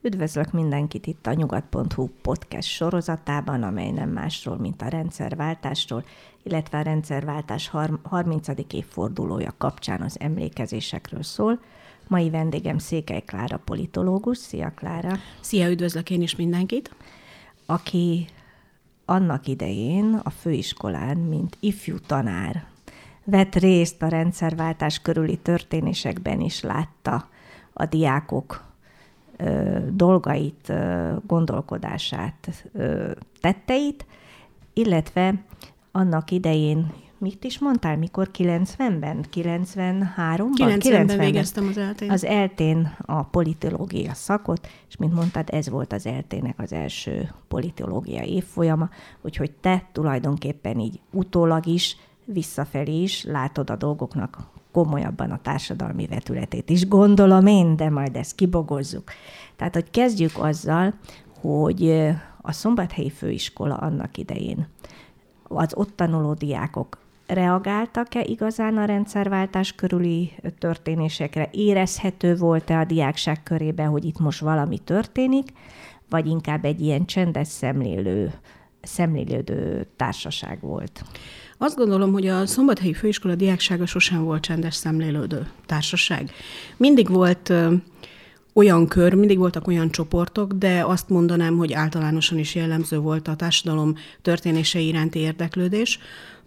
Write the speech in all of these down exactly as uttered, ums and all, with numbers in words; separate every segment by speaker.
Speaker 1: Üdvözlök mindenkit itt a nyugat pont hu podcast sorozatában, amely nem másról, mint a rendszerváltásról, illetve a rendszerváltás harmincadik évfordulója kapcsán az emlékezésekről szól. Mai vendégem Székely Klára politológus. Szia, Klára!
Speaker 2: Szia, üdvözlök én is mindenkit!
Speaker 1: Aki annak idején a főiskolán, mint ifjú tanár, vett részt a rendszerváltás körüli történésekben is, látta a diákok ö, dolgait, ö, gondolkodását, ö, tetteit, illetve annak idején, mit is mondtál, mikor kilencvenben, kilencvenháromban?
Speaker 2: kilencvenben végeztem az eltén.
Speaker 1: Az eltén a politológia szakot, és mint mondtad, ez volt az eltének az első politológia évfolyama, úgyhogy te tulajdonképpen így utólag is, visszafelé is látod a dolgoknak komolyabban a társadalmi vetületét is. Gondolom én, de majd ezt kibogozzuk. Tehát, hogy kezdjük azzal, hogy a Szombathelyi Főiskola annak idején az ott tanuló diákok reagáltak-e igazán a rendszerváltás körüli történésekre? Érezhető volt-e a diákság körében, hogy itt most valami történik, vagy inkább egy ilyen csendes szemlélő, szemlélődő társaság volt?
Speaker 2: Azt gondolom, hogy a Szombathelyi Főiskola diáksága sosem volt csendes szemlélődő társaság. Mindig volt ö, olyan kör, mindig voltak olyan csoportok, de azt mondanám, hogy általánosan is jellemző volt a társadalom történései iránti érdeklődés,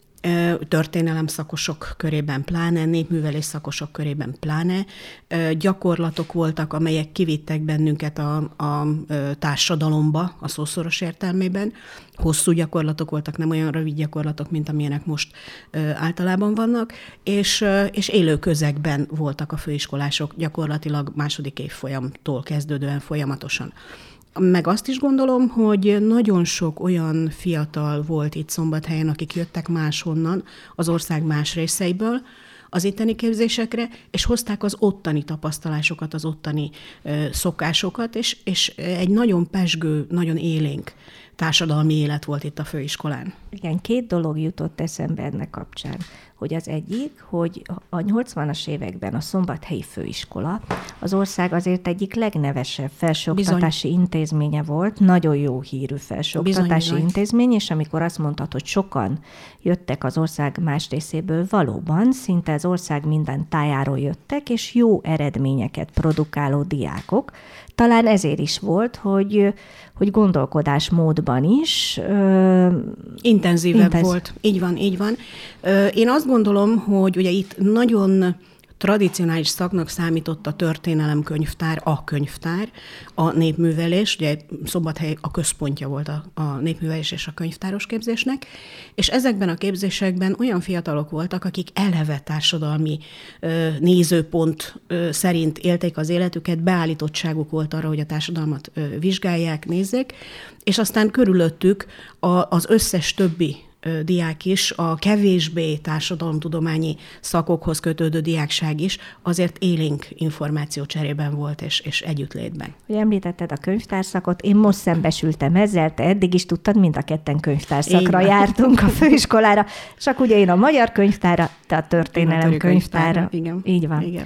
Speaker 2: történelem szakosok körében pláne, népművelés szakosok körében pláne. Gyakorlatok voltak, amelyek kivittek bennünket a, a társadalomba, a szószoros értelmében. Hosszú gyakorlatok voltak, nem olyan rövid gyakorlatok, mint amilyenek most általában vannak, és, és élő közegben voltak a főiskolások gyakorlatilag második évfolyamtól kezdődően folyamatosan. Meg azt is gondolom, hogy nagyon sok olyan fiatal volt itt Szombathelyen, akik jöttek máshonnan, az ország más részeiből az itteni képzésekre, és hozták az ottani tapasztalásokat, az ottani ö, szokásokat, és, és egy nagyon pezsgő, nagyon élénk társadalmi élet volt itt a főiskolán.
Speaker 1: Igen, két dolog jutott eszembe ennek kapcsán. Hogy az egyik, hogy a nyolcvanas években a Szombathelyi Főiskola az ország azért egyik legnevesebb felsőoktatási Bizony. intézménye volt, nagyon jó hírű felsőoktatási Bizony, intézmény, és amikor azt mondtad, hogy sokan jöttek az ország más részéből, valóban szinte az ország minden tájáról jöttek, és jó eredményeket produkáló diákok. Talán ezért is volt, hogy, hogy gondolkodásmódban is ö,
Speaker 2: intenzívebb intenz... volt. Így van, így van. Én azt gondolom, hogy ugye itt nagyon tradicionális szaknak számított a történelemkönyvtár, a könyvtár, a népművelés, ugye Szombathely a központja volt a, a népművelés és a könyvtáros képzésnek, és ezekben a képzésekben olyan fiatalok voltak, akik eleve társadalmi ö, nézőpont ö, szerint élték az életüket, beállítottságuk volt arra, hogy a társadalmat ö, vizsgálják, nézzék, és aztán körülöttük a, az összes többi diák is, a kevésbé társadalomtudományi szakokhoz kötődő diákság is azért élénk információcserében volt, és, és együttlétben.
Speaker 1: Hogy említetted a könyvtárszakot, én most szembesültem ezzel, te eddig is tudtad, mind a ketten könyvtárszakra jártunk a főiskolára, csak ugye én a magyar könyvtára, te a történelem könyvtára.
Speaker 2: Igen.
Speaker 1: Így van.
Speaker 2: Igen.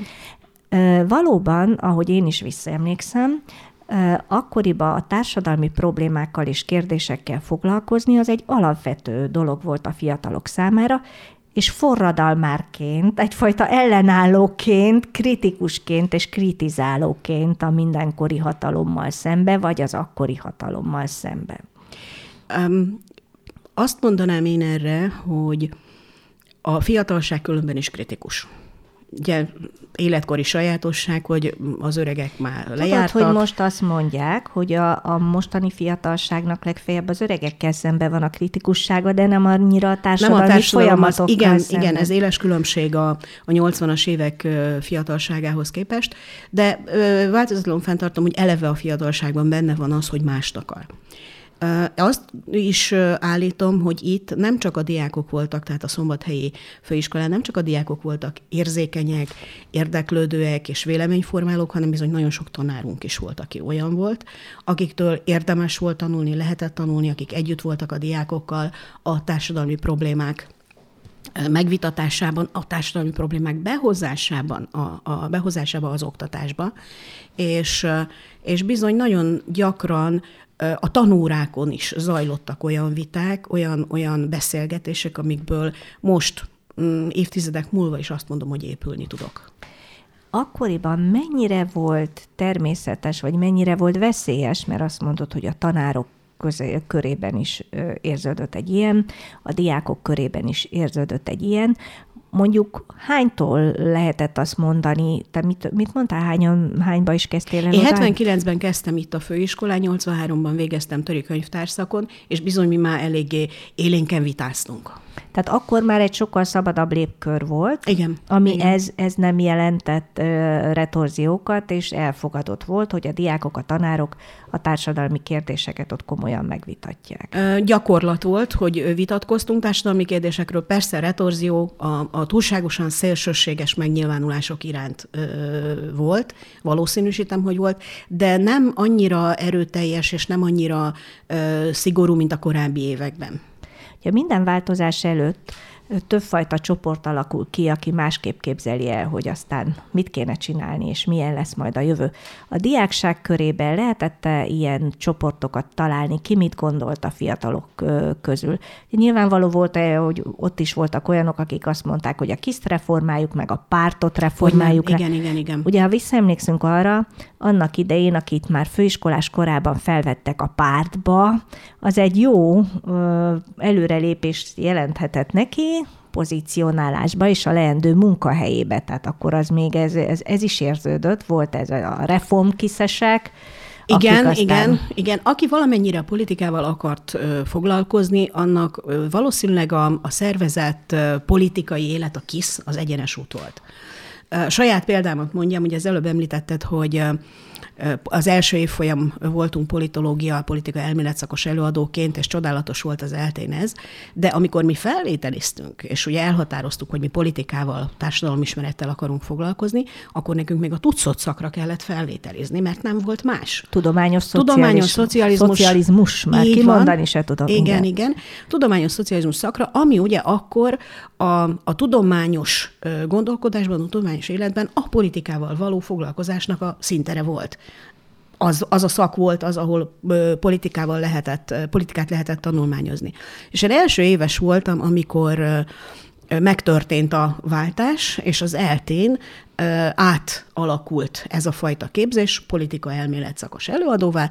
Speaker 1: Valóban, ahogy én is visszaemlékszem, akkoriban a társadalmi problémákkal és kérdésekkel foglalkozni az egy alapvető dolog volt a fiatalok számára, és forradalmárként, egyfajta ellenállóként, kritikusként és kritizálóként a mindenkori hatalommal szembe, vagy az akkori hatalommal szembe.
Speaker 2: Um, azt mondanám én erre, hogy a fiatalság különben is kritikus. Ugye életkori sajátosság, hogy az öregek már lejártak.
Speaker 1: Tudod, hogy most azt mondják, hogy a, a mostani fiatalságnak legfeljebb az öregekkel szemben van a kritikussága, de nem annyira a társadalmi nem a társadalom folyamatokkal
Speaker 2: igen,
Speaker 1: szemben.
Speaker 2: Igen, ez éles különbség a, a nyolcvanas évek fiatalságához képest, de változatlanul fenntartom, hogy eleve a fiatalságban benne van az, hogy mást akar. Azt is állítom, hogy itt nem csak a diákok voltak, tehát a Szombathelyi Főiskolán nem csak a diákok voltak érzékenyek, érdeklődőek és véleményformálók, hanem bizony nagyon sok tanárunk is volt, aki olyan volt, akiktől érdemes volt tanulni, lehetett tanulni, akik együtt voltak a diákokkal a társadalmi problémák megvitatásában, a társadalmi problémák behozásában, a, a behozásában az oktatásba, és, és bizony nagyon gyakran a tanórákon is zajlottak olyan viták, olyan, olyan beszélgetések, amikből most évtizedek múlva is azt mondom, hogy épülni tudok.
Speaker 1: Akkoriban mennyire volt természetes, vagy mennyire volt veszélyes, mert azt mondod, hogy a tanárok közé, körében is érződött egy ilyen, a diákok körében is érződött egy ilyen. Mondjuk hánytól lehetett azt mondani, te mit, mit mondtál, hányan, hányba is kezdtél el?
Speaker 2: Én hetvenkilencben kezdtem itt a főiskolán, nyolcvanháromban végeztem töri könyvtárszakon, és bizony mi már eléggé élénken vitáztunk.
Speaker 1: Tehát akkor már egy sokkal szabadabb lépkör volt,
Speaker 2: igen,
Speaker 1: ami
Speaker 2: igen. Ez,
Speaker 1: ez nem jelentett uh, retorziókat, és elfogadott volt, hogy a diákok, a tanárok a társadalmi kérdéseket ott komolyan megvitatják.
Speaker 2: Uh, gyakorlat volt, hogy vitatkoztunk társadalmi kérdésekről, persze retorzió a, a túlságosan szélsőséges megnyilvánulások iránt uh, volt, valószínűsítem, hogy volt, de nem annyira erőteljes és nem annyira uh, szigorú, mint a korábbi években.
Speaker 1: Ja, minden változás előtt többfajta csoport alakul ki, aki másképp képzeli el, hogy aztán mit kéne csinálni, és milyen lesz majd a jövő. A diákság körében lehetett-e ilyen csoportokat találni? Ki mit gondolt a fiatalok közül? Nyilvánvaló volt-e, hogy ott is voltak olyanok, akik azt mondták, hogy a kiszt reformáljuk, meg a pártot reformáljuk.
Speaker 2: Igen, igen, igen.
Speaker 1: Ugye, ha visszaemlékszünk arra, annak idején, akit már főiskolás korában felvettek a pártba, az egy jó ö, előrelépést jelenthetett neki, pozícionálásba és a leendő munkahelyébe. Tehát akkor az még ez, ez, ez is érződött, volt ez a reformkiszesek.
Speaker 2: Igen, aztán... igen, igen. Aki valamennyire a politikával akart ö, foglalkozni, annak ö, valószínűleg a, a szervezett ö, politikai élet, a KISZ, az egyenes út volt. Ö, saját példámat mondjam, ugye az előbb említetted, hogy ö, az első évfolyam voltunk politológia, politika elméletszakos előadóként, és csodálatos volt az eltén ez, de amikor mi felvételiztünk, és ugye elhatároztuk, hogy mi politikával, társadalomismerettel akarunk foglalkozni, akkor nekünk még a tucot szakra kellett felvételizni, mert nem volt más.
Speaker 1: Tudományos, szociális,
Speaker 2: Tudományos szocializmus.
Speaker 1: Szocializmus, már kimondani se tudom.
Speaker 2: Igen, igen, igen. Tudományos szocializmus szakra, ami ugye akkor a, a tudományos gondolkodásban, a tudományos életben a politikával való foglalkozásnak a szintere volt. Az, az a szak volt az, ahol politikával lehetett, politikát lehetett tanulmányozni. És én első éves voltam, amikor megtörtént a váltás, és az eltén átalakult ez a fajta képzés, politika elmélet szakos előadóvá,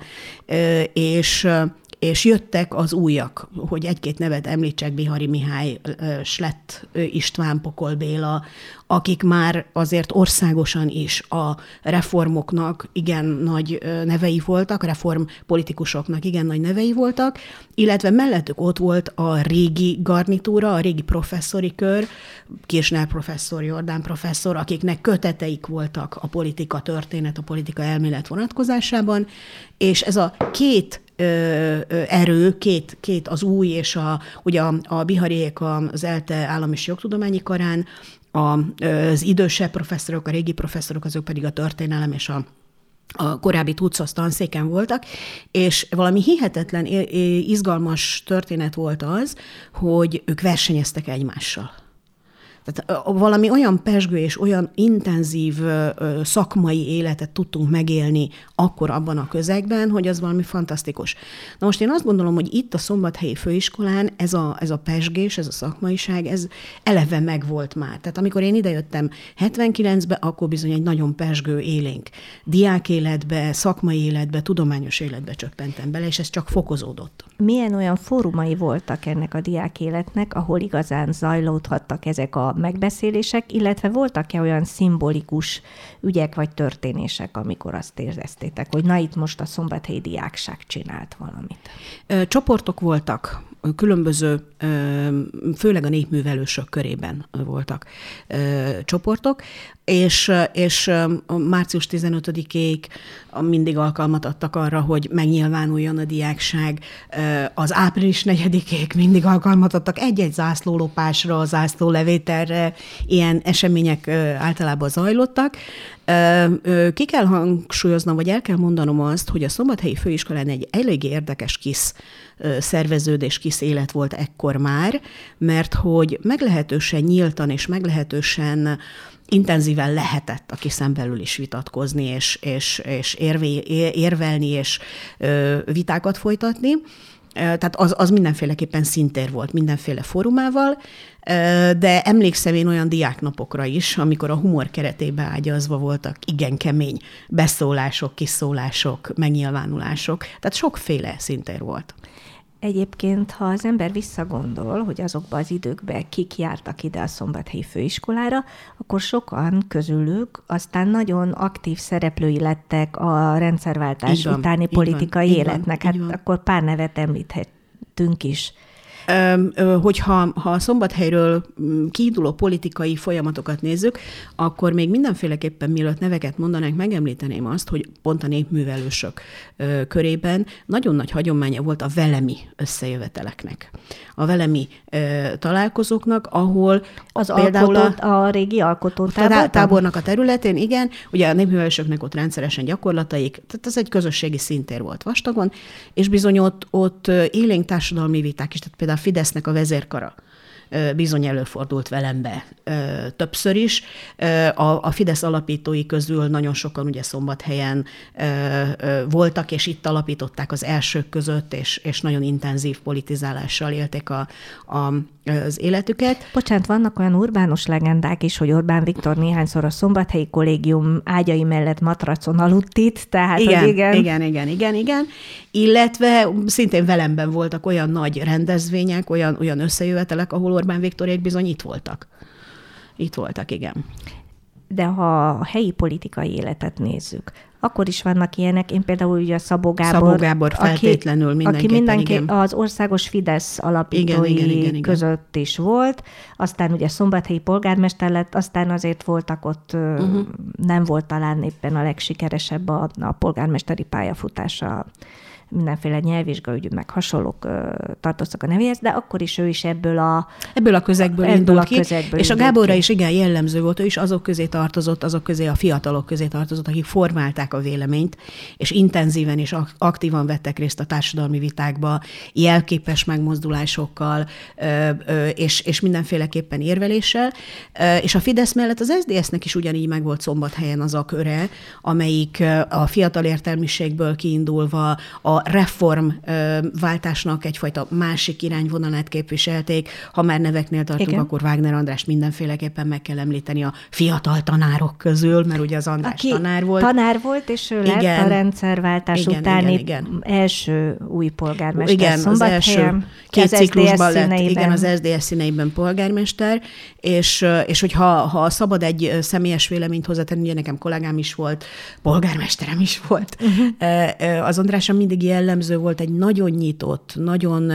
Speaker 2: és és jöttek az újak, hogy egy-két nevet említsek, Bihari Mihály, Slett István, Pokol Béla, akik már azért országosan is a reformoknak igen nagy nevei voltak, reformpolitikusoknak igen nagy nevei voltak, illetve mellettük ott volt a régi garnitúra, a régi professzori kör, Kirchner professzor, Jordán professzor, akiknek köteteik voltak a politika történet, a politika elmélet vonatkozásában, és ez a két erő, két, két az új és a, ugye a, a Bihariék az ELTE állam és jogtudományi karán, a, az idősebb professzorok, a régi professzorok, azok pedig a történelem és a, a korábbi tucos tanszéken voltak, és valami hihetetlen, izgalmas történet volt az, hogy ők versenyeztek egymással. Tehát valami olyan pezsgő és olyan intenzív szakmai életet tudtunk megélni akkor abban a közegben, hogy az valami fantasztikus. Na most én azt gondolom, hogy itt a Szombathelyi Főiskolán ez a, ez a pezsgés, ez a szakmaiság, ez eleve megvolt már. Tehát amikor én idejöttem hetvenkilencbe, akkor bizony egy nagyon pezsgő élénk diák életbe, szakmai életbe, tudományos életbe csöppentem bele, és ez csak fokozódott.
Speaker 1: Milyen olyan fórumai voltak ennek a diák életnek, ahol igazán zajlódhattak ezek a megbeszélések, illetve voltak-e olyan szimbolikus ügyek vagy történések, amikor azt éreztétek, hogy na itt most a szombathelyi diákság csinált valamit?
Speaker 2: Csoportok voltak, különböző, főleg a népművelősök körében voltak csoportok, és, és március tizenötödikéig mindig alkalmat adtak arra, hogy megnyilvánuljon a diákság. Az április negyedikéig mindig alkalmat adtak egy-egy zászlólopásra, zászlólevételre, ilyen események általában zajlottak. Ki kell hangsúlyoznom, vagy el kell mondanom azt, hogy a Szombathelyi Főiskolán egy elég érdekes KISZ szerveződés, KISZ egész élet volt ekkor már, mert hogy meglehetősen nyíltan és meglehetősen intenzíven lehetett a kiszen belül is vitatkozni, és, és, és érvé, érvelni, és ö, vitákat folytatni. Tehát az, az mindenféleképpen szintér volt, mindenféle fórumával, de emlékszem én olyan diáknapokra is, amikor a humor keretébe ágyazva voltak igen kemény beszólások, kiszólások, megnyilvánulások, tehát sokféle szintér volt.
Speaker 1: Egyébként, ha az ember visszagondol, hogy azokban az időkben kik jártak ide a Szombathelyi Főiskolára, akkor sokan közülük aztán nagyon aktív szereplői lettek a rendszerváltás
Speaker 2: van,
Speaker 1: utáni politikai
Speaker 2: van,
Speaker 1: életnek.
Speaker 2: van,
Speaker 1: Hát
Speaker 2: van.
Speaker 1: akkor pár nevet említhetünk is.
Speaker 2: Hogyha ha a Szombathelyről kiinduló politikai folyamatokat nézzük, akkor még mindenféleképpen, mielőtt neveket mondanánk, megemlíteném azt, hogy pont a népművelősök körében nagyon nagy hagyománya volt a velemi összejöveteleknek. A velemi találkozóknak, ahol
Speaker 1: az
Speaker 2: például
Speaker 1: alkotó, a, a régi alkotótábornak
Speaker 2: tábornak a területén, igen, ugye a népművelősöknek ott rendszeresen gyakorlataik, tehát ez egy közösségi szintér volt vastagon, és bizony ott, ott élénk társadalmi viták is, tehát például a Fidesznek a vezérkara bizony előfordult Velembe többször is. A, a Fidesz alapítói közül nagyon sokan ugye Szombathelyen voltak, és itt alapították az elsők között, és, és nagyon intenzív politizálással élték a, a, az életüket.
Speaker 1: Bocsánat, vannak olyan urbánus legendák is, hogy Orbán Viktor néhányszor a Szombathelyi Kollégium ágyai mellett matracon aludt itt, tehát
Speaker 2: igen,
Speaker 1: hogy igen.
Speaker 2: Igen, igen, igen, igen. Illetve szintén Velemben voltak olyan nagy rendezvények, olyan, olyan összejövetelek, ahol Orbán Viktorék bizony itt voltak. Itt voltak, igen.
Speaker 1: De ha a helyi politikai életet nézzük, akkor is vannak ilyenek. Én például ugye a Szabó Gábor,
Speaker 2: Szabó Gábor feltétlenül
Speaker 1: aki,
Speaker 2: mindenképpen,
Speaker 1: aki mindenki
Speaker 2: igen.
Speaker 1: Az országos Fidesz alapítói
Speaker 2: igen, igen, igen,
Speaker 1: között igen. is volt, aztán ugye szombathelyi polgármester lett, aztán azért voltak ott, uh-huh. nem volt talán éppen a legsikeresebb a, a polgármesteri pályafutása, mindenféle nyelvvizsgaügy, meg hasonlók ö, tartoztak a nevéhez, de akkor is ő is ebből a
Speaker 2: Ebből a közegből
Speaker 1: ebből
Speaker 2: indult
Speaker 1: a
Speaker 2: ki,
Speaker 1: közegből
Speaker 2: és a
Speaker 1: indult
Speaker 2: Gáborra
Speaker 1: ki.
Speaker 2: is igen jellemző volt, ő is azok közé tartozott, azok közé a fiatalok közé tartozott, akik formálták a véleményt, és intenzíven és aktívan vettek részt a társadalmi vitákba, jelképes megmozdulásokkal, ö, ö, és, és mindenféleképpen érveléssel. Ö, és a Fidesz mellett az es zé dé es-nek is ugyanígy megvolt Szombathelyen az a köre, amelyik a fiatal értelmiségből kiindulva a reform váltásnak egyfajta másik irányvonalát képviselték. Ha már neveknél tartunk, igen. akkor Wagner Andrást mindenféleképpen meg kell említeni a fiatal tanárok közül, mert ugye az András
Speaker 1: Aki
Speaker 2: tanár volt.
Speaker 1: tanár volt, és ő lett
Speaker 2: igen.
Speaker 1: a rendszerváltás
Speaker 2: igen,
Speaker 1: utáni
Speaker 2: igen, igen.
Speaker 1: első új polgármester
Speaker 2: igen,
Speaker 1: Szombathelyen.
Speaker 2: Az első két ciklusban lett, igen, az es zé dé es színeiben polgármester, és, és hogyha ha szabad egy személyes véleményt hozzátenni, ugye nekem kollégám is volt, polgármesterem is volt. Uh-huh. Az Andrásra mindig jellemző volt egy nagyon nyitott, nagyon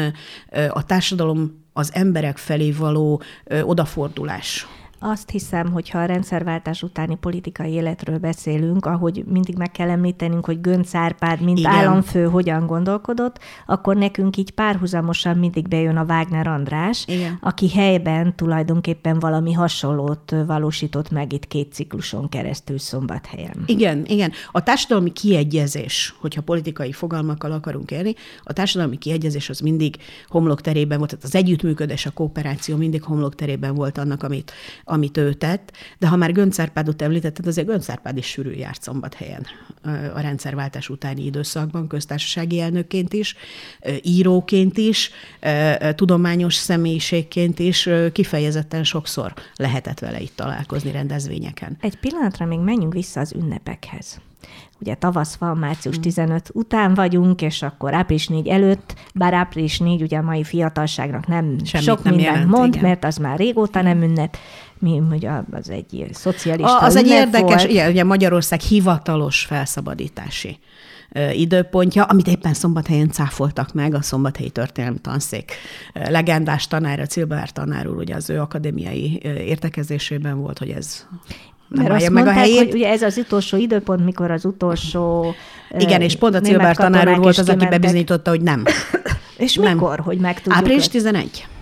Speaker 2: a társadalom, az emberek felé való odafordulás.
Speaker 1: Azt hiszem, hogy ha a rendszerváltás utáni politikai életről beszélünk, ahogy mindig meg kell említenünk, hogy Göncz Árpád, mint igen. államfő hogyan gondolkodott, akkor nekünk így párhuzamosan mindig bejön a Wagner András, igen. aki helyben tulajdonképpen valami hasonlót valósított meg itt két cikluson keresztül Szombathelyen.
Speaker 2: Igen, igen. A társadalmi kiegyezés, hogyha politikai fogalmakkal akarunk élni, a társadalmi kiegyezés az mindig homlokterében volt, tehát az együttműködés, a kooperáció mindig homlokterében volt annak, amit amit ő tett, de ha már Göncz Árpádot említetted, azért Göncz Árpád is sűrűn járt Szombathelyen a rendszerváltás utáni időszakban, köztársasági elnökként is, íróként is, tudományos személyiségként is, kifejezetten sokszor lehetett vele itt találkozni rendezvényeken.
Speaker 1: Egy pillanatra még menjünk vissza az ünnepekhez. Ugye tavasz van, március tizenöt után vagyunk, és akkor április négy előtt, bár április négy ugye a mai fiatalságnak nem
Speaker 2: semmit
Speaker 1: sok
Speaker 2: nem
Speaker 1: mindent
Speaker 2: jelent,
Speaker 1: mond,
Speaker 2: igen.
Speaker 1: mert az már régóta nem ünnep. Mi, ugye az egy szocialista
Speaker 2: Az egy érdekes,
Speaker 1: volt.
Speaker 2: Igen, ugye Magyarország hivatalos felszabadítási időpontja, amit éppen Szombathelyen cáfoltak meg, a Szombathelyi Történelmi Tanszék legendás tanára, Cilbár tanár úr, ugye az ő akadémiai értekezésében volt, hogy ez nem
Speaker 1: Mert azt
Speaker 2: meg
Speaker 1: mondták,
Speaker 2: a helyét.
Speaker 1: hogy ugye ez az utolsó időpont, mikor az utolsó
Speaker 2: igen, és pont a Cilbár tanár úr volt az, aki bebizonyította, hogy nem.
Speaker 1: És
Speaker 2: nem.
Speaker 1: mikor, hogy meg tudjuk?
Speaker 2: április tizenegy.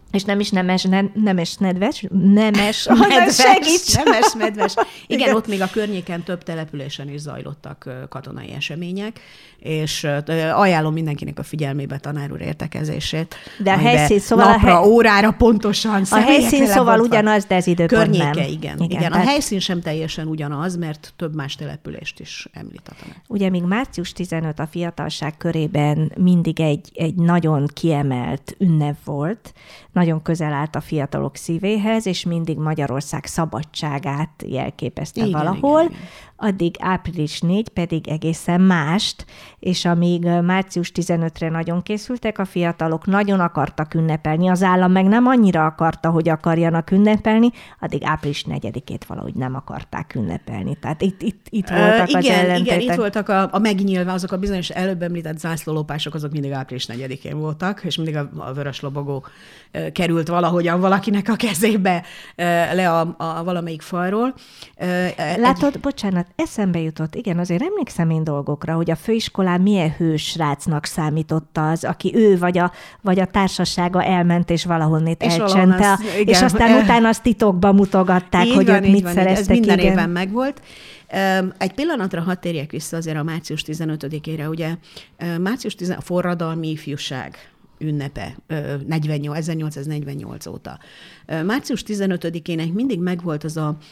Speaker 1: És nem is nemes, nem, nemes nedves, nemes,
Speaker 2: nedves,
Speaker 1: segíts!
Speaker 2: Nemes, nedves. Igen, igen, ott még a környéken több településen is zajlottak katonai események, és ajánlom mindenkinek a figyelmébe tanár úr értekezését.
Speaker 1: De a helyszín szóval...
Speaker 2: Napra,
Speaker 1: a hely...
Speaker 2: órára pontosan.
Speaker 1: A helyszín szóval ugyanaz, de ez időpont
Speaker 2: környéke,
Speaker 1: nem.
Speaker 2: igen. igen. igen. Tehát... A helyszín sem teljesen ugyanaz, mert több más települést is említ a tanár.
Speaker 1: Ugye még március tizenötödike a fiatalság körében mindig egy, egy nagyon kiemelt ünnep volt, nagyon közel állt a fiatalok szívéhez, és mindig Magyarország szabadságát jelképezte igen, valahol. Igen, igen. Addig április negyedike pedig egészen mást, és amíg március tizenötödikére nagyon készültek a fiatalok, nagyon akartak ünnepelni, az állam meg nem annyira akarta, hogy akarjanak ünnepelni, addig április negyedikét valahogy nem akarták ünnepelni. Tehát itt, itt, itt voltak uh, igen, az ellentétek.
Speaker 2: Igen, itt voltak a, a megnyilván, azok a bizonyos előbb említett zászlólopások, azok mindig április negyedikén voltak, és mindig a, a vörös lobogó uh, került valahogyan valakinek a kezébe uh, le a, a valamelyik falról.
Speaker 1: Uh, Látod, egy... bocsánat, eszembe jutott, igen, azért emlékszem én dolgokra, hogy a főiskolán milyen hős srácnak számított az, aki ő vagy a, vagy a társasága elment, és valahonnét és elcsente, az, igen, és aztán utána azt titokba mutogatták, így hogy van, ők mit van, szereztek.
Speaker 2: Ez minden igen. évben megvolt. Egy pillanatra hadd térjek vissza azért a március tizenötödikére, ugye március tizenötödike a forradalmi ifjúság ünnepe ezernyolcszáznegyvennyolc óta. március tizenötödikének mindig megvolt az a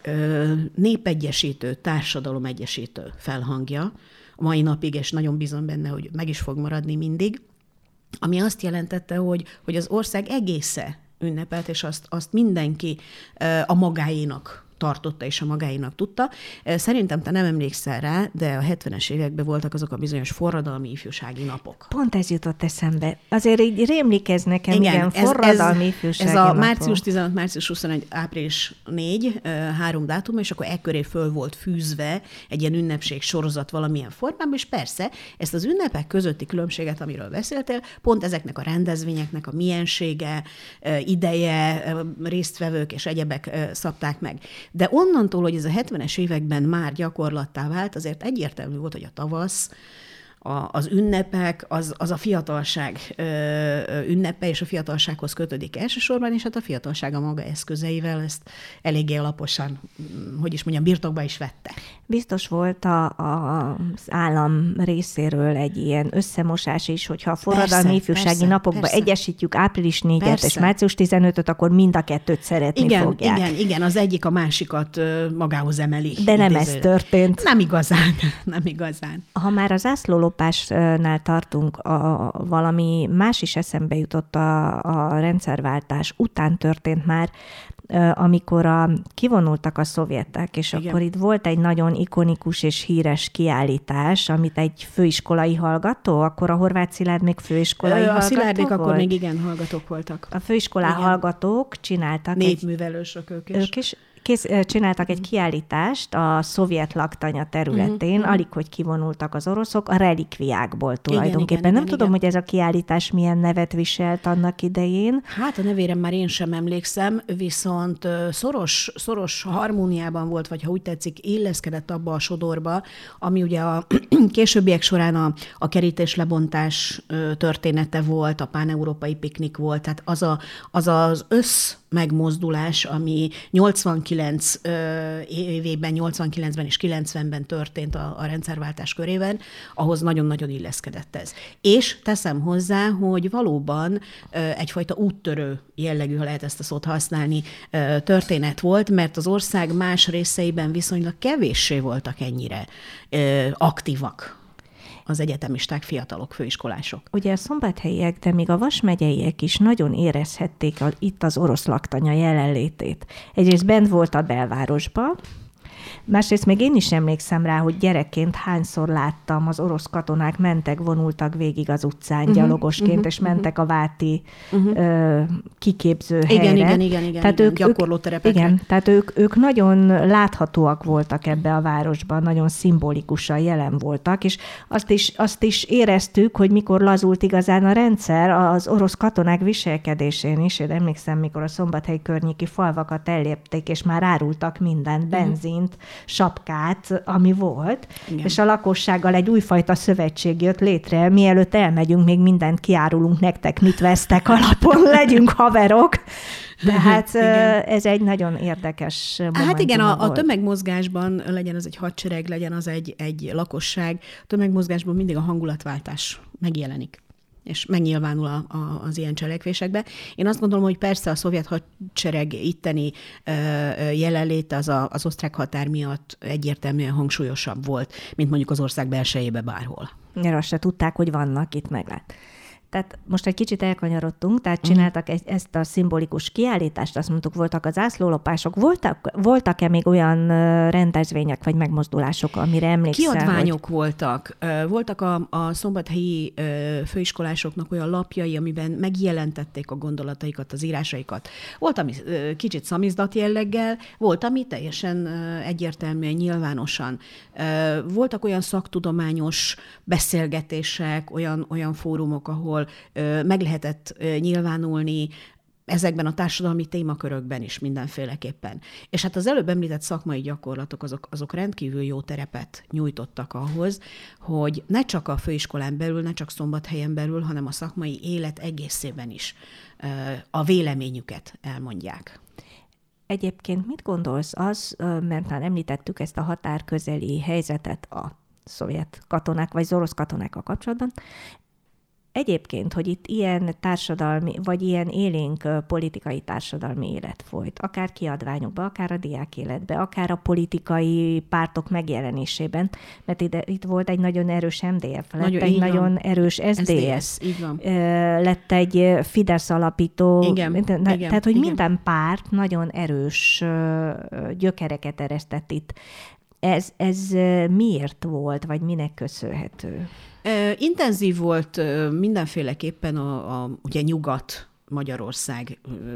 Speaker 2: népegyesítő, társadalomegyesítő felhangja a mai napig, és nagyon bízom benne, hogy meg is fog maradni mindig, ami azt jelentette, hogy, hogy az ország egésze ünnepelt, és azt, azt mindenki a magáénak tartotta és a magáinak tudta. Szerintem te nem emlékszel rá, de a hetvenes években voltak azok a bizonyos forradalmi ifjúsági napok.
Speaker 1: Pont ez jutott eszembe. Azért így rémlik ez nekem, igen, igen ez, forradalmi ez, ifjúsági
Speaker 2: Ez a
Speaker 1: napok.
Speaker 2: március tizenötödike, március huszonegy, április negyedike, három dátum, és akkor ekköré föl volt fűzve egy ilyen ünnepség sorozat valamilyen formában, és persze ezt az ünnepek közötti különbséget, amiről beszéltél, pont ezeknek a rendezvényeknek a miensége, ideje, résztvevők és egyebek szabták meg. De onnantól, hogy ez a hetvenes években már gyakorlattá vált, azért egyértelmű volt, hogy a tavasz, a, az ünnepek, az, az a fiatalság ö, ünnepe, és a fiatalsághoz kötődik elsősorban, és hát a fiatalság a maga eszközeivel ezt eléggé alaposan, hogy is mondjam, birtokba is vette.
Speaker 1: Biztos volt a, a, az állam részéről egy ilyen összemosás is, hogyha a forradalmi persze, ifjúsági persze, napokba persze. egyesítjük április negyedikét és március tizenötödike, akkor mind a kettőt szeretni
Speaker 2: igen,
Speaker 1: fogják.
Speaker 2: Igen, igen, az egyik a másikat magához emeli.
Speaker 1: De nem ez történt.
Speaker 2: Nem igazán, nem igazán.
Speaker 1: Ha már az zászlólopásnál tartunk, a, a, valami más is eszembe jutott a, a rendszerváltás után történt már, amikor a, kivonultak a szovjetek, és igen. akkor itt volt egy nagyon ikonikus és híres kiállítás, amit egy főiskolai hallgató, akkor a Horváth Szilárd még főiskolai Ö, hallgató
Speaker 2: A Szilárdék
Speaker 1: volt?
Speaker 2: Akkor még igen, hallgatók voltak.
Speaker 1: A főiskolá igen. hallgatók csináltak
Speaker 2: népművelősök ők is.
Speaker 1: Ők is Kész, csináltak egy kiállítást a szovjet laktanya területén, uh-huh. alig, hogy kivonultak az oroszok, a relikviákból tulajdonképpen. Igen, igen, Nem igen, tudom, igen. hogy ez a kiállítás milyen nevet viselt annak idején.
Speaker 2: Hát a nevére már én sem emlékszem, viszont szoros, szoros harmóniában volt, vagy ha úgy tetszik, illeszkedett abba a sodorba, ami ugye a későbbiek során a, a kerítéslebontás története volt, a páneurópai piknik volt, tehát az a, az, az össz megmozdulás, ami nyolcvankilenc évében, nyolcvankilencben és kilencvenben történt a, a rendszerváltás körében, ahhoz nagyon-nagyon illeszkedett ez. És teszem hozzá, hogy valóban egyfajta úttörő jellegű, ha lehet ezt a szót használni, történet volt, mert az ország más részeiben viszonylag kevéssé voltak ennyire aktívak az egyetemisták, fiatalok, főiskolások.
Speaker 1: Ugye a szombathelyiek, de még a Vas megyeiek is nagyon érezhették a, itt az orosz laktanya jelenlétét. Egyrészt bent volt a belvárosba, másrészt még én is emlékszem rá, hogy gyerekként hányszor láttam, az orosz katonák mentek, vonultak végig az utcán uh-huh, gyalogosként, uh-huh, és mentek a váti uh-huh. ö, kiképző helyre.
Speaker 2: Igen, igen, igen, igen,
Speaker 1: tehát
Speaker 2: igen
Speaker 1: ők,
Speaker 2: gyakorlóterepekre.
Speaker 1: Igen, tehát ők, ők nagyon láthatóak voltak ebbe a városban, nagyon szimbolikusan jelen voltak, és azt is, azt is éreztük, hogy mikor lazult igazán a rendszer, az orosz katonák viselkedésén is. Én emlékszem, mikor a Szombathely környéki falvakat ellépték, és már árultak mindent, benzint, sapkát, ami volt,
Speaker 2: Igen.
Speaker 1: és a lakossággal egy újfajta szövetség jött létre, mielőtt elmegyünk, még mindent kiárulunk nektek, mit vesztek alapon, legyünk haverok. Tehát igen. Ez egy nagyon érdekes momentum.
Speaker 2: Hát igen, a, a tömegmozgásban, legyen az egy hadsereg, legyen az egy, egy lakosság, a tömegmozgásban mindig a hangulatváltás megjelenik, és megnyilvánul a, a, az ilyen cselekvésekbe. Én azt gondolom, hogy persze a szovjet hadsereg itteni ö, jelenléte az, a, az osztrák határ miatt egyértelműen hangsúlyosabb volt, mint mondjuk az ország belsejébe bárhol.
Speaker 1: Mert azt se tudták, hogy vannak, itt meglát. Tehát most egy kicsit elkanyarodtunk, tehát csináltak egy, ezt a szimbolikus kiállítást, azt mondtuk, voltak az zászlólopások, voltak, voltak-e még olyan rendezvények vagy megmozdulások, amire emlékszel?
Speaker 2: Kiadványok
Speaker 1: hogy...
Speaker 2: voltak. Voltak a, a szombathelyi főiskolásoknak olyan lapjai, amiben megjelentették a gondolataikat, az írásaikat. Volt, ami kicsit szamizdat jelleggel, volt, ami teljesen egyértelműen, nyilvánosan. Voltak olyan szaktudományos beszélgetések, olyan, olyan fórumok, ahol meg lehetett nyilvánulni ezekben a társadalmi témakörökben is mindenféleképpen. És hát az előbb említett szakmai gyakorlatok azok, azok rendkívül jó terepet nyújtottak ahhoz, hogy ne csak a főiskolán belül, ne csak Szombathelyen belül, hanem a szakmai élet egészében is a véleményüket elmondják.
Speaker 1: Egyébként mit gondolsz az, mert már említettük ezt a határközeli helyzetet a szovjet katonák vagy az orosz katonákkal kapcsolatban, egyébként, hogy itt ilyen társadalmi, vagy ilyen élénk politikai társadalmi élet folyt, akár kiadványokban, akár a diák életben, akár a politikai pártok megjelenésében, mert ide, itt volt egy nagyon erős em dé ef, lett nagyon, egy nagyon erős es dé es,
Speaker 2: így van.
Speaker 1: Lett egy Fidesz alapító,
Speaker 2: igen,
Speaker 1: na,
Speaker 2: igen,
Speaker 1: tehát, hogy
Speaker 2: igen.
Speaker 1: minden párt nagyon erős gyökereket eresztett itt. Ez, ez miért volt, vagy minek köszönhető?
Speaker 2: Intenzív volt mindenféleképpen a, a ugye Nyugat Magyarország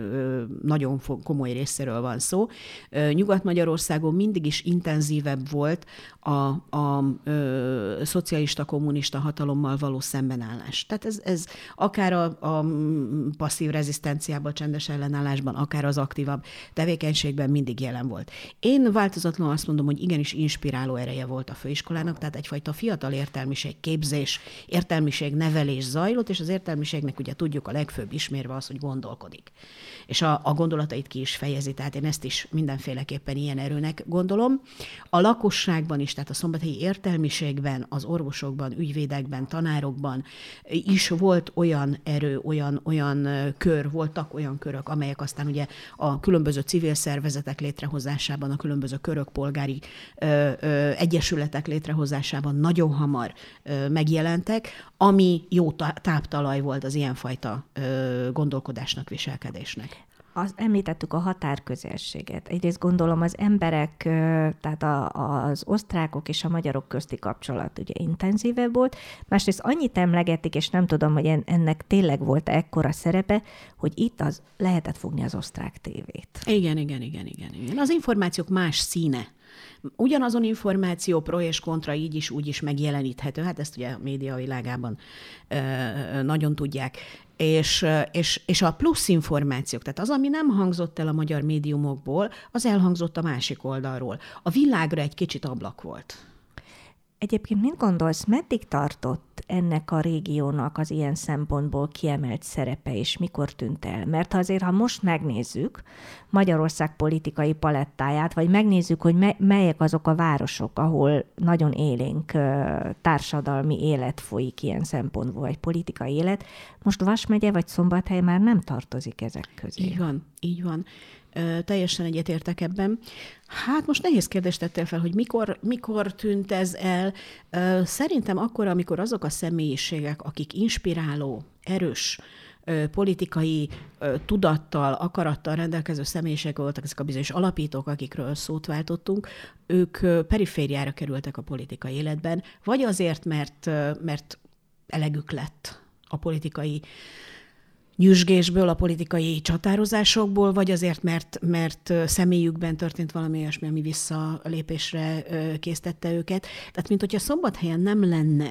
Speaker 2: nagyon komoly részéről van szó. Nyugat-Magyarországon mindig is intenzívebb volt a, a, a szocialista, kommunista hatalommal való szembenállás. Tehát ez, ez akár a, a passzív rezisztenciában, csendes ellenállásban, akár az aktívabb tevékenységben mindig jelen volt. Én változatlanul azt mondom, hogy igenis inspiráló ereje volt a főiskolának, tehát egyfajta fiatal értelmiség képzés, értelmiség nevelés zajlott, és az értelmiségnek ugye tudjuk a legfőbb ismérve az, hogy gondolkodik. És a, a gondolatait ki is fejezi, tehát én ezt is mindenféleképpen ilyen erőnek gondolom. A lakosságban is, tehát a szombathelyi értelmiségben, az orvosokban, ügyvédekben, tanárokban is volt olyan erő, olyan, olyan kör, voltak olyan körök, amelyek aztán ugye a különböző civil szervezetek létrehozásában, a különböző körök, polgári ö, ö, egyesületek létrehozásában nagyon hamar ö, megjelentek, ami jó táptalaj volt az ilyenfajta ö, gondolkodásnak, viselkedésnek.
Speaker 1: Az, említettük a határközelséget. Egyrészt gondolom az emberek, tehát a, az osztrákok és a magyarok közti kapcsolat ugye intenzívebb volt. Másrészt annyit emlegetik, és nem tudom, hogy ennek tényleg volt ekkora szerepe, hogy itt az lehetett fogni az osztrák tévét.
Speaker 2: Igen, igen, igen, igen, igen. Az információk más színe. Ugyanazon információ pro és kontra így is, úgy is megjeleníthető. Hát ezt ugye a média világában ö, nagyon tudják. És, és, és a plusz információk, tehát az, ami nem hangzott el a magyar médiumokból, az elhangzott a másik oldalról. A világra egy kicsit ablak volt.
Speaker 1: Egyébként mit gondolsz, meddig tartott ennek a régiónak az ilyen szempontból kiemelt szerepe, és mikor tűnt el? Mert azért, ha most megnézzük Magyarország politikai palettáját, vagy megnézzük, hogy me- melyek azok a városok, ahol nagyon élénk társadalmi élet folyik ilyen szempontból, vagy politikai élet, most Vas megye vagy Szombathely már nem tartozik ezek közé.
Speaker 2: Így van, így van. Ö, teljesen egyetértek ebben. Hát most nehéz kérdést tettél fel, hogy mikor, mikor tűnt ez el. Ö, szerintem akkor, amikor azok a személyiségek, akik inspiráló, erős, ö, politikai ö, tudattal, akarattal rendelkező személyiségek voltak, ezek a bizonyos alapítók, akikről szót váltottunk, ők ö, perifériára kerültek a politikai életben, vagy azért, mert, ö, mert elegük lett a politikai nyüzsgésből, a politikai csatározásokból, vagy azért, mert, mert személyükben történt valami olyasmi, ami visszalépésre késztette őket. Tehát, mint hogyha Szombathelyen nem lenne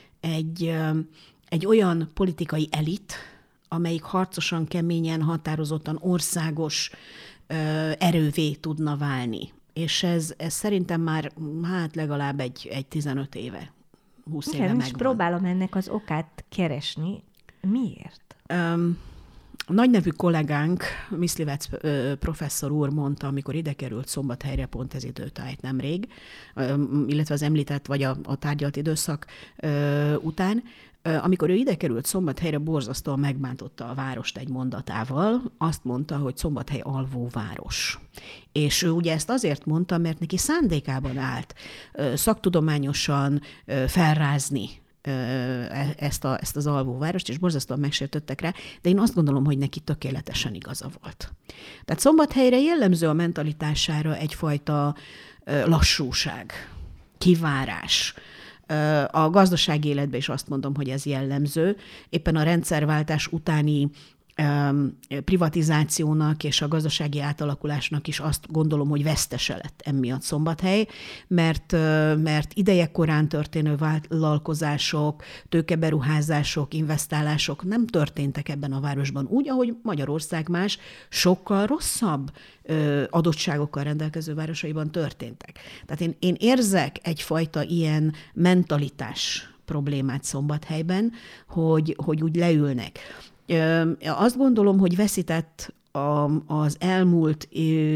Speaker 2: egy, egy olyan politikai elit, amelyik harcosan, keményen, határozottan országos erővé tudna válni. és ez, ez szerintem már hát legalább egy, egy tizenöt éve, húsz éve megvan.
Speaker 1: És próbálom ennek az okát keresni. Miért?
Speaker 2: Um, Nagy nevű kollégánk, Miszlivec professzor úr mondta, amikor ide került Szombathelyre pont ez időtájt nemrég, illetve az említett vagy a, a tárgyalt időszak után, amikor ő ide került Szombathelyre, borzasztóan megbántotta a várost egy mondatával, azt mondta, hogy Szombathely alvóváros. És ő ugye ezt azért mondta, mert neki szándékában állt szaktudományosan felrázni ezt, a, ezt az alvóvárost, és borzasztóan megsértöttek rá, de én azt gondolom, hogy neki tökéletesen igaza volt. Tehát Szombathelyre jellemző a mentalitására egyfajta lassúság, kivárás. A gazdasági életben is azt mondom, hogy ez jellemző. Éppen a rendszerváltás utáni privatizációnak és a gazdasági átalakulásnak is azt gondolom, hogy vesztese lett emiatt Szombathely, mert, mert ideje korán történő vállalkozások, tőkeberuházások, investálások nem történtek ebben a városban úgy, ahogy Magyarország más sokkal rosszabb adottságokkal rendelkező városaiban történtek. Tehát én, én érzek egyfajta ilyen mentalitás problémát Szombathelyben, hogy, hogy úgy leülnek. Azt gondolom, hogy veszített az elmúlt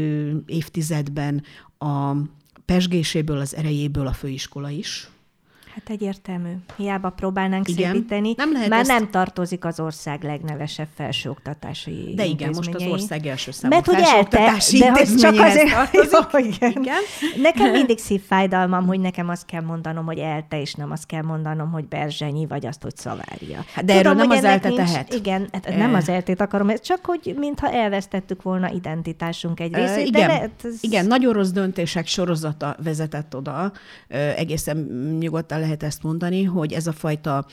Speaker 2: évtizedben a pezsgéséből, az erejéből a főiskola is.
Speaker 1: Hát egyértelmű. Hiába próbálnánk
Speaker 2: igen,
Speaker 1: szépíteni,
Speaker 2: nem
Speaker 1: már
Speaker 2: ezt...
Speaker 1: nem tartozik az ország legnevesebb felsőoktatási
Speaker 2: De igen, most az ország első számú
Speaker 1: Mert
Speaker 2: felsőoktatási
Speaker 1: de hogy csak azért
Speaker 2: tartozik.
Speaker 1: Igen. igen. Nekem mindig szívfájdalmam, hogy nekem azt kell mondanom, hogy ELTE, és nem azt kell mondanom, hogy Berzsenyi, vagy azt, hogy Szavária.
Speaker 2: Hát de erről nem az ELTE tehet.
Speaker 1: Igen, hát nem az ELTE-t akarom, ez csak hogy mintha elvesztettük volna identitásunk egy részét.
Speaker 2: Uh, igen,
Speaker 1: de lehet, ez...
Speaker 2: igen, nagyon rossz döntések sorozata vezetett oda, uh, egészen nyugodtan lehet ezt mondani, hogy ez a fajta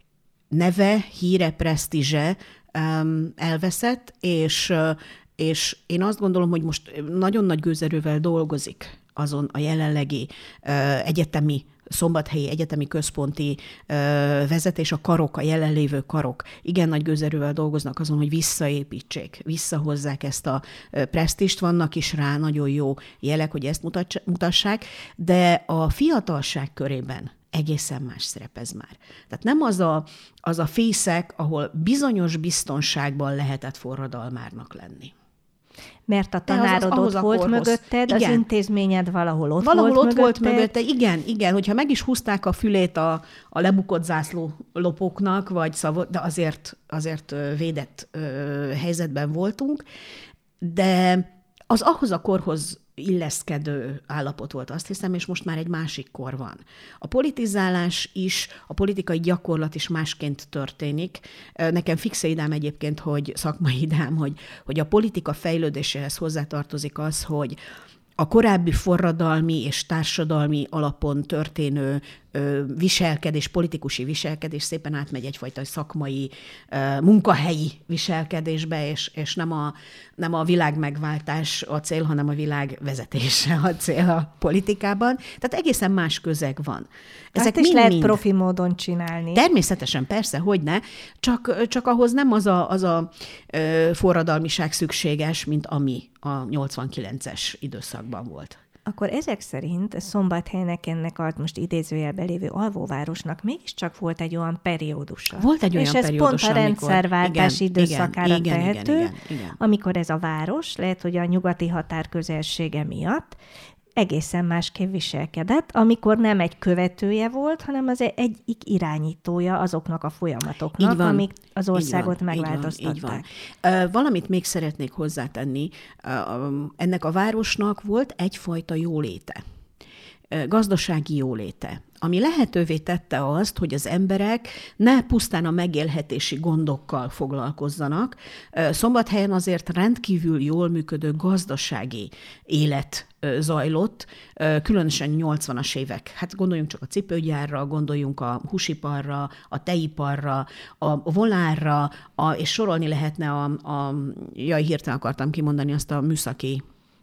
Speaker 2: neve, híre, presztízse um, elveszett, és, uh, és én azt gondolom, hogy most nagyon nagy gőzerővel dolgozik azon a jelenlegi uh, egyetemi szombathelyi egyetemi központi ö, vezetés, a karok, a jelenlévő karok igen nagy gőzerővel dolgoznak azon, hogy visszaépítsék, visszahozzák ezt a ö, presztízst, vannak is rá nagyon jó jelek, hogy ezt mutats, mutassák, de a fiatalság körében egészen más szerepez már. Tehát nem az a, az a fészek, ahol bizonyos biztonságban lehetett forradalmárnak lenni.
Speaker 1: Mert a tanárod az, az, ott volt korhoz. mögötted, igen. Az intézményed valahol ott
Speaker 2: valahol
Speaker 1: volt
Speaker 2: ott mögötted. volt mögötte, igen, igen, hogyha meg is húzták a fülét a, a lebukott zászlólopóknak, vagy szavod, de azért, azért védett ö, helyzetben voltunk, de az ahhoz a korhoz illeszkedő állapot volt, azt hiszem, és most már egy másik kor van. A politizálás is, a politikai gyakorlat is másként történik. Nekem fix idám egyébként, hogy szakmai idám, hogy, hogy a politika fejlődéséhez hozzátartozik az, hogy a korábbi forradalmi és társadalmi alapon történő ö, viselkedés, politikusi viselkedés szépen átmegy egyfajta szakmai, ö, munkahelyi viselkedésbe, és, és nem, a, nem a világ megváltás a cél, hanem a világ vezetése a cél a politikában. Tehát egészen más közeg van.
Speaker 1: Ezek mind, is lehet mind profi módon csinálni.
Speaker 2: Természetesen, persze, hogyne, csak, csak ahhoz nem az a, az a ö, forradalmiság szükséges, mint ami a nyolcvankilences időszakban volt.
Speaker 1: Akkor ezek szerint Szombathelynek, ennek a most idézőjelben lévő alvóvárosnak mégiscsak volt egy olyan periódusa.
Speaker 2: Volt egy olyan
Speaker 1: és ez
Speaker 2: periódus,
Speaker 1: pont a rendszerváltás
Speaker 2: igen,
Speaker 1: időszakára
Speaker 2: igen,
Speaker 1: tehető,
Speaker 2: igen, igen, igen.
Speaker 1: amikor ez a város, lehet, hogy a nyugati határ közelsége miatt egészen másképp viselkedett, amikor nem egy követője volt, hanem az egyik irányítója azoknak a folyamatoknak, van, amik az országot van, megváltoztatták. Így van, így
Speaker 2: van. Uh, valamit még szeretnék hozzátenni. Uh, ennek a városnak volt egyfajta jóléte, uh, gazdasági jóléte, ami lehetővé tette azt, hogy az emberek ne pusztán a megélhetési gondokkal foglalkozzanak. Szombathelyen azért rendkívül jól működő gazdasági élet zajlott, különösen nyolcvanas évek. Hát gondoljunk csak a cipőgyárra, gondoljunk a húsiparra, a tejiparra, a volárra, a, és sorolni lehetne a, a, jaj, hirtelen akartam kimondani azt a műszaki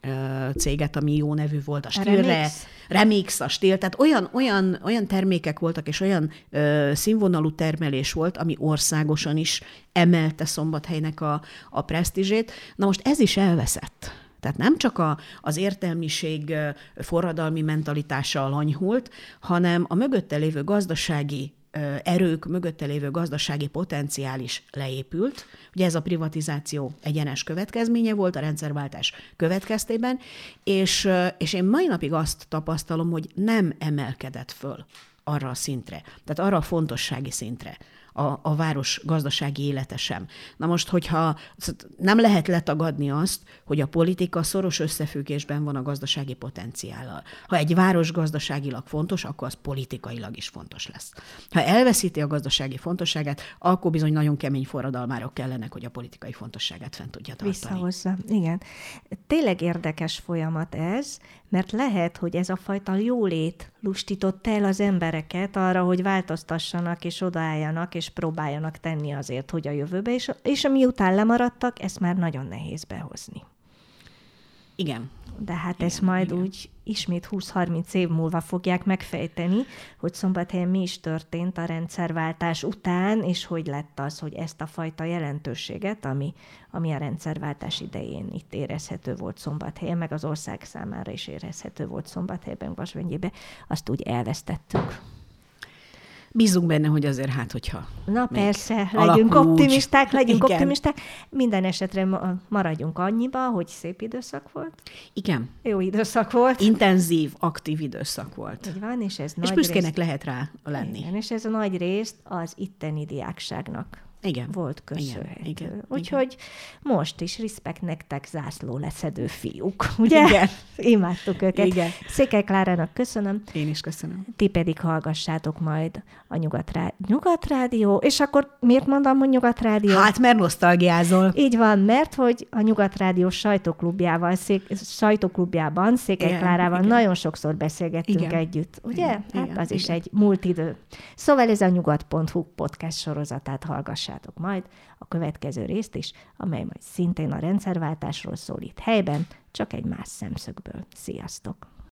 Speaker 2: céget, ami jó nevű volt, a Stilre, Remix, Remix a Stil, tehát olyan, olyan, olyan termékek voltak, és olyan ö, színvonalú termelés volt, ami országosan is emelte Szombathelynek a, a presztízsét. Na most ez is elveszett. Tehát nem csak a, az értelmiség forradalmi mentalitása alanyhult, hanem a mögötte lévő gazdasági erők, mögötte lévő gazdasági potenciál is leépült. Ugye ez a privatizáció egyenes következménye volt a rendszerváltás következtében, és, és én mai napig azt tapasztalom, hogy nem emelkedett föl arra a szintre, tehát arra a fontossági szintre a, a város gazdasági élete sem. Na most, hogyha nem lehet letagadni azt, hogy a politika szoros összefüggésben van a gazdasági potenciállal. Ha egy város gazdaságilag fontos, akkor az politikailag is fontos lesz. Ha elveszíti a gazdasági fontosságát, akkor bizony nagyon kemény forradalmárok kellenek, hogy a politikai fontosságát fent tudja tartani.
Speaker 1: Visszahozza, igen. Tényleg érdekes folyamat ez, mert lehet, hogy ez a fajta jólét lustított el az embereket arra, hogy változtassanak és odaálljanak, és próbáljanak tenni azért, hogy a jövőbe, és, és miután lemaradtak, ezt már nagyon nehéz behozni.
Speaker 2: Igen.
Speaker 1: De hát
Speaker 2: igen,
Speaker 1: ezt majd
Speaker 2: igen.
Speaker 1: úgy ismét húsz-harminc év múlva fogják megfejteni, hogy Szombathelyen mi is történt a rendszerváltás után, és hogy lett az, hogy ezt a fajta jelentőséget, ami, ami a rendszerváltás idején itt érezhető volt Szombathelyen, meg az ország számára is érezhető volt Szombathelyben, Vasvegyében, azt úgy elvesztettük.
Speaker 2: Bízunk benne, hogy azért hát, hogyha
Speaker 1: Na persze, legyünk optimisták, legyünk
Speaker 2: Igen.
Speaker 1: optimisták. Minden esetre maradjunk annyiba, hogy szép időszak volt.
Speaker 2: Igen.
Speaker 1: Jó időszak volt.
Speaker 2: Intenzív, aktív időszak volt.
Speaker 1: Így van, és ez
Speaker 2: és
Speaker 1: nagy
Speaker 2: büszkének
Speaker 1: részt...
Speaker 2: lehet rá lenni.
Speaker 1: Igen, és ez a nagy részt az itteni diákságnak
Speaker 2: Igen.
Speaker 1: volt köszönhető.
Speaker 2: Igen. Igen.
Speaker 1: Úgyhogy
Speaker 2: Igen.
Speaker 1: most is respekt nektek, zászló leszedő fiúk, ugye?
Speaker 2: Igen.
Speaker 1: Imádtuk őket.
Speaker 2: Igen.
Speaker 1: Székely Klárának köszönöm.
Speaker 2: Én is köszönöm.
Speaker 1: Ti pedig hallgassátok majd a Nyugatrá... Nyugatrádió, és akkor miért mondom, hogy Nyugatrádió?
Speaker 2: Hát, mert nosztalgiázol.
Speaker 1: Így van, mert hogy a Nyugatrádió sajtóklubjával, szék... sajtóklubjában Székely
Speaker 2: Igen,
Speaker 1: Klárával
Speaker 2: igen.
Speaker 1: nagyon sokszor beszélgettünk
Speaker 2: Igen.
Speaker 1: együtt, ugye?
Speaker 2: Igen,
Speaker 1: Hát
Speaker 2: igen,
Speaker 1: az is
Speaker 2: igen.
Speaker 1: egy múlt idő. Szóval ez a nyugat pont hu podcast sorozatát hallgassátok majd, a következő részt is, amely majd szintén a rendszerváltásról szól itt helyben, csak egy más szemszögből. Sziasztok!